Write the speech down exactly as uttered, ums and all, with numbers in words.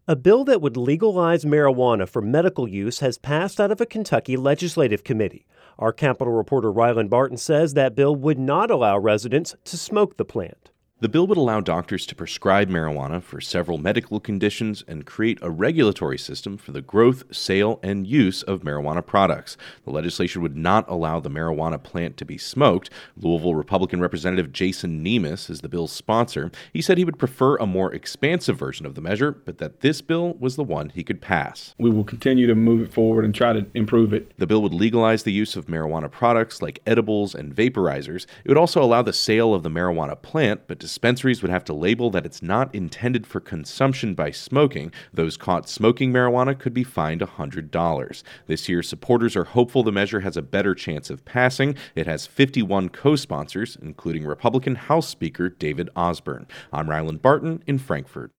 A bill that would legalize marijuana for medical use has passed out of a Kentucky legislative committee. Our Capitol reporter Ryland Barton says that bill would not allow residents to smoke the plant. The bill would allow doctors to prescribe marijuana for several medical conditions and create a regulatory system for the growth, sale, and use of marijuana products. The legislation would not allow the marijuana plant to be smoked. Louisville Republican Representative Jason Nemes is the bill's sponsor. He said he would prefer a more expansive version of the measure, but that this bill was the one he could pass. We will continue to move it forward and try to improve it. The bill would legalize the use of marijuana products like edibles and vaporizers. It would also allow the sale of the marijuana plant, but dispensaries would have to label that it's not intended for consumption by smoking. Those caught smoking marijuana could be fined one hundred dollars. This year, supporters are hopeful the measure has a better chance of passing. It has fifty-one co-sponsors, including Republican House Speaker David Osborne. I'm Ryland Barton in Frankfort.